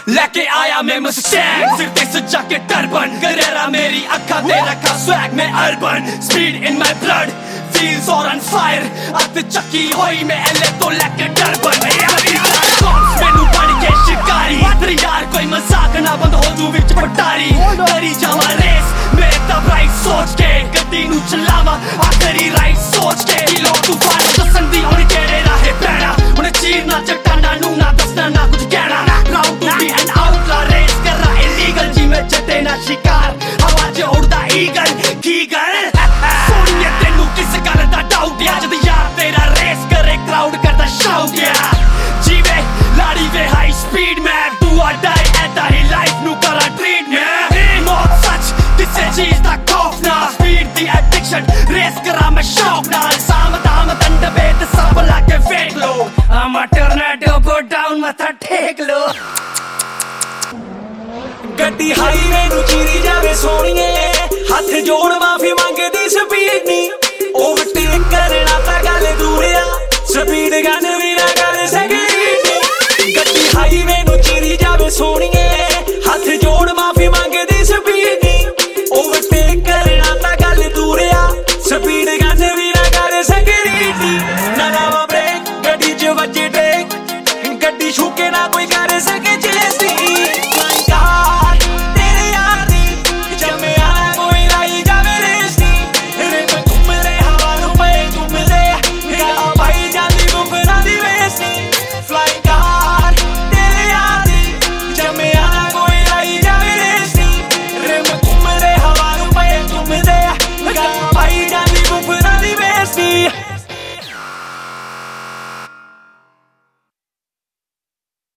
लेके आया मैं मस्टैंग सिर पे सजा के टर्बन गरेरा मेरी अखा ते रखा स्वैग में urban speed in my blood feels on fire अत चक्की होई मैं एले तो लेके डरबन मैनू बन के शिकारी तेरे यार कोई मजाक ना बंद हो तू विच पटारी करी जावा रेस मेरे तब राइट सोच के गड्डी नू चलावा आखरी राइट सोच के किलो तूफान दसन दी होनी तेरे राहे पैना उन्हें चीरना चट्टाना नू ना दसना ना कुछ कहना proud to be an outlaw race कर रहा illegal जी में चटे ना शिकार हवा च उड़दा ईगल की गल सोनिए तेनू किस गल दा डाउट या जद यार तेरा रेस करे क्राउड करदा शाउट या जीवे लाड़ी वे हाई स्पीड में do or die ऐदा ही लाइफ नू करा ट्रीट में मौत सच किसे चीज दा खौफ ना स्पीड दी एडिक्शन रेस करा मैं शौक नाल साम दाम दंड भेद सब लाके फेंक लो I'm a tornado put down मथा टेक लो गड्डी हाईवे नू चीरी जावे सोनिए